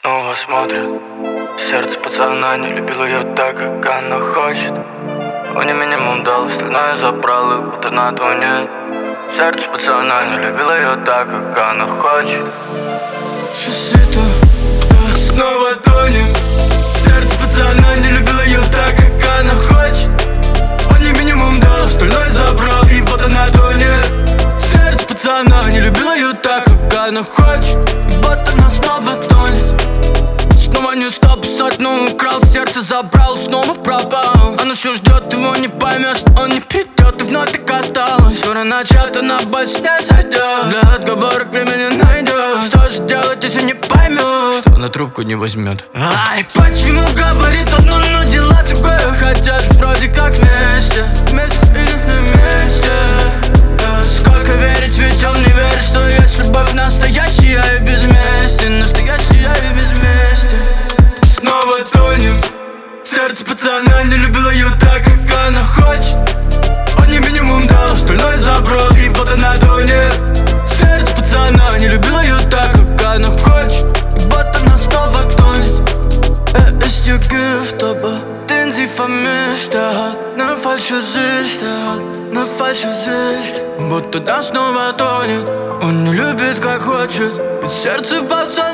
Снова смотрит. Сердце пацана не любил ее так, как она хочет. Он не минимум дал, остальное забрал, и вот она тонет. Сердце пацана не любил ее так, как она хочет. Часы-то снова тонет. Сердце пацана не любил ее так, как она хочет. Он не минимум дал, остальное забрал, и вот она тонет. Сердце пацана не любил ее так, как она хочет. И вот она снова тонет. Снова не стал писать, но украл сердце, забрал, снова пропал. Она все ждет, его не поймешь, что он не придет, и вновь так осталось. Скоро начат, она больше не зайдет. Для отговорок времени найдет. Что же делать, если не поймет, что она трубку не возьмет? Ай, почему говорит одно, но дела другое? Хотя же вроде как вместе, вместе или вместе. Сколько верить, ведь он не верит, что есть любовь настоящая и без мести. Настоящая и без мести. Снова тонем. Сердце пацана не любило ее так, как она хочет. Он не минимум дал, остальное забрал, и вот она тонет. Сердце пацана не любило ее так, как она хочет. И вот она снова tонет. Ist your gift, aber den sie vermischt. Hat ne falsche Sicht, hat ne falsche Sicht. Будто да снова тонет. Он не любит, как хочет, ведь сердце пацана